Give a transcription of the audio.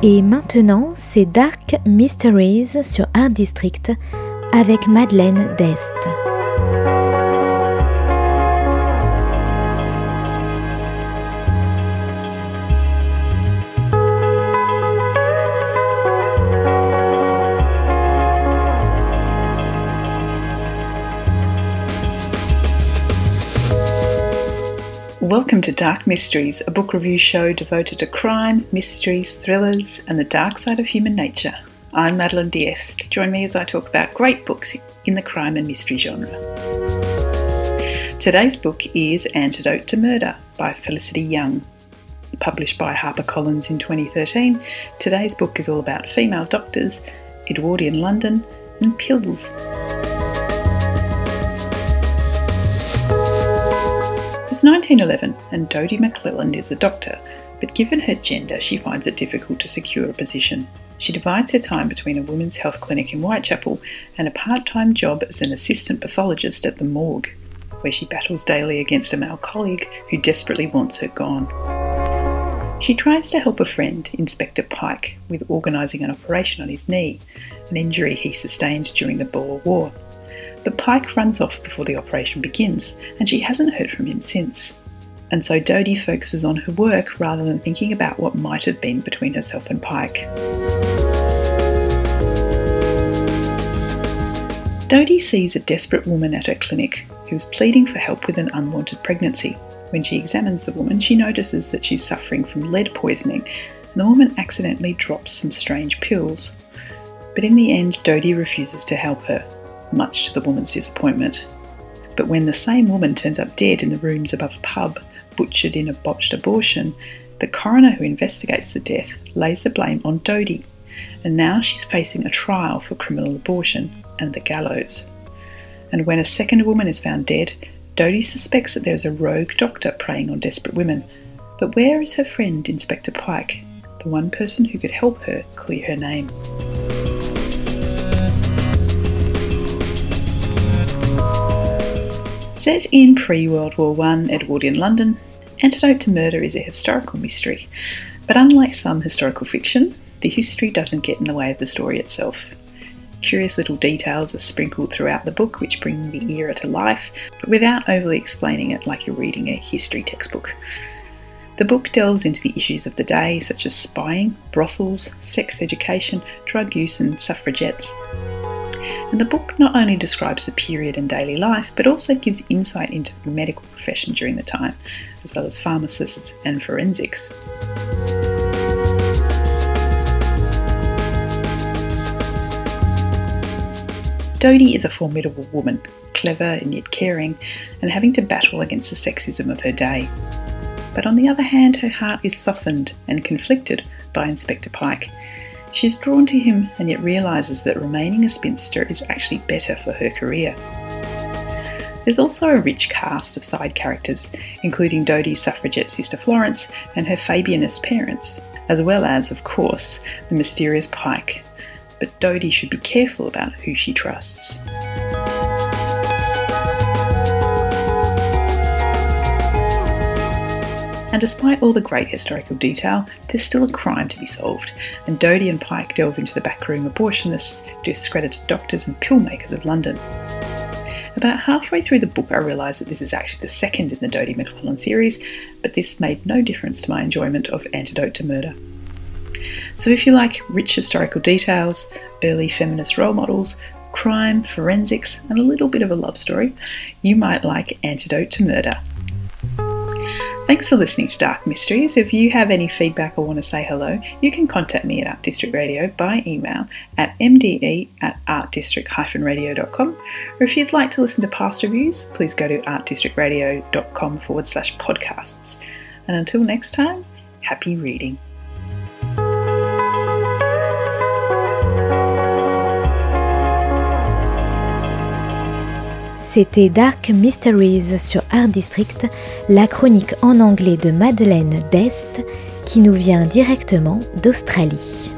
Et maintenant, c'est Dark Mysteries sur Art District avec Madeleine Dest. Welcome to Dark Mysteries, a book review show devoted to crime, mysteries, thrillers, and the dark side of human nature. I'm Madeleine D'Este. Join me as I talk about great books in the crime and mystery genre. Today's book is Antidote to Murder by Felicity Young. Published by HarperCollins in 2013, today's book is all about female doctors, Edwardian London, and pills. It's 1911 and Dodie McClelland is a doctor, but given her gender she finds it difficult to secure a position. She divides her time between a women's health clinic in Whitechapel and a part-time job as an assistant pathologist at the morgue, where she battles daily against a male colleague who desperately wants her gone. She tries to help a friend, Inspector Pike, with organising an operation on his knee, an injury he sustained during the Boer War. But Pike runs off before the operation begins, and she hasn't heard from him since. And so Dodie focuses on her work rather than thinking about what might have been between herself and Pike. Dodie sees a desperate woman at her clinic who's pleading for help with an unwanted pregnancy. When she examines the woman, she notices that she's suffering from lead poisoning, and the woman accidentally drops some strange pills. But in the end, Dodie refuses to help her, much to the woman's disappointment. But when the same woman turns up dead in the rooms above a pub, butchered in a botched abortion, the coroner who investigates the death lays the blame on Dodie, and now she's facing a trial for criminal abortion and the gallows. And when a second woman is found dead, Dodie suspects that there's a rogue doctor preying on desperate women. But where is her friend Inspector Pike, the one person who could help her clear her name? Set in pre-World War I Edwardian London, Antidote to Murder is a historical mystery, but unlike some historical fiction, the history doesn't get in the way of the story itself. Curious little details are sprinkled throughout the book which bring the era to life, but without overly explaining it like you're reading a history textbook. The book delves into the issues of the day such as spying, brothels, sex education, drug use and suffragettes. And the book not only describes the period and daily life, but also gives insight into the medical profession during the time, as well as pharmacists and forensics. Dodie is a formidable woman, clever and yet caring, and having to battle against the sexism of her day. But on the other hand, her heart is softened and conflicted by Inspector Pike. She's drawn to him and yet realises that remaining a spinster is actually better for her career. There's also a rich cast of side characters, including Dodie's suffragette sister Florence and her Fabianist parents, as well as, of course, the mysterious Pike. But Dodie should be careful about who she trusts. And despite all the great historical detail, there's still a crime to be solved, and Dodie and Pike delve into the backroom abortionists, discredited doctors and pill makers of London. About halfway through the book I realised that this is actually the second in the Dodie McClelland series, but this made no difference to my enjoyment of Antidote to Murder. So if you like rich historical details, early feminist role models, crime, forensics and a little bit of a love story, you might like Antidote to Murder. Thanks for listening to Dark Mysteries. If you have any feedback or want to say hello, you can contact me at Art District Radio by email at mde@artdistrict-radio.com, or if you'd like to listen to past reviews, please go to artdistrictradio.com/podcasts. And until next time, happy reading. C'était Dark Mysteries sur Art District, la chronique en anglais de Madeleine Dest qui nous vient directement d'Australie.